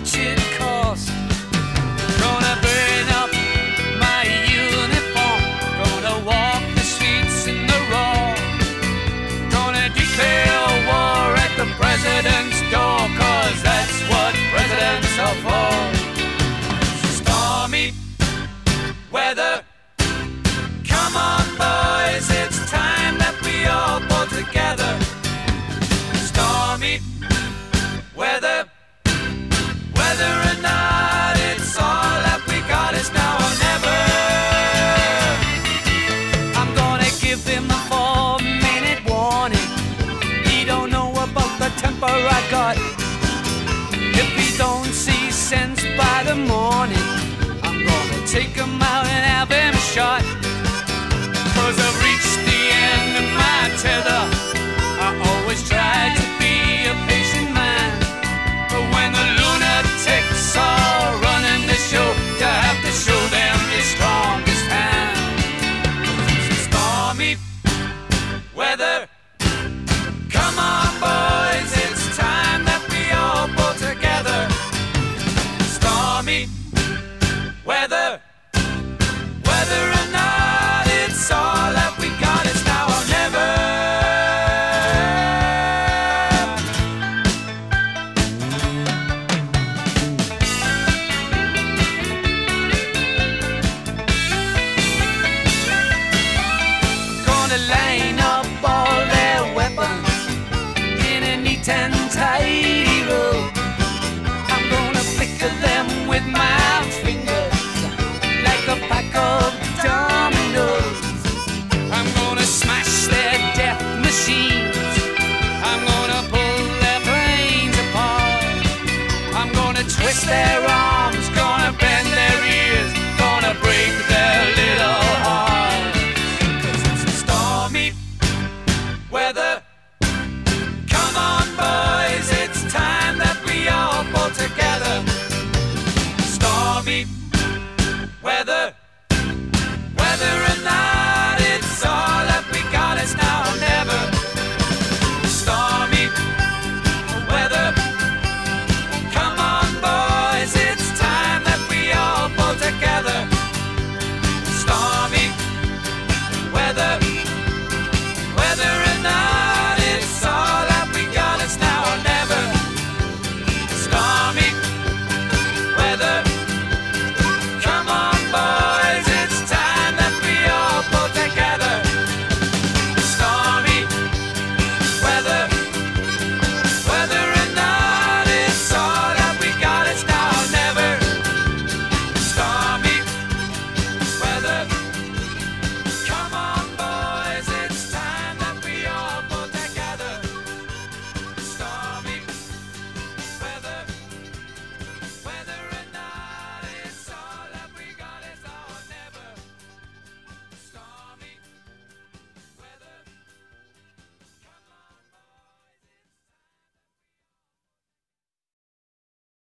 much it costs. Gonna burn up my uniform, gonna walk the streets in the raw, gonna declare war at the president's door, 'cause that's what presidents are for. Stormy weather, come on boys, it's time that we all pull together. Stormy weather, whether or not, it's all that we got is now or never. I'm gonna give him a 4-minute warning. He don't know about the temper I got. If he don't see sense by the morning, I'm gonna take him out and have him shot. 'Cause I've reached the end of my tether. I always tried to be a patient man, but when the lunatics are running the show, you have to show them your strongest hand. Stormy weather, come on boys, it's time that we all pull together. Stormy weather, whether or not, it's all that we got is now or never. Gonna line up all their weapons in a neat and tidy row. I'm gonna pick them with my fingers like a pack of dominoes. I'm gonna smash their death machines. I'm gonna pull their planes apart. I'm gonna twist their arms, gonna bend their ears, gonna break their little hearts. 'Cause it's stormy weather, come on boys, it's time that we all pull together. Stormy weather,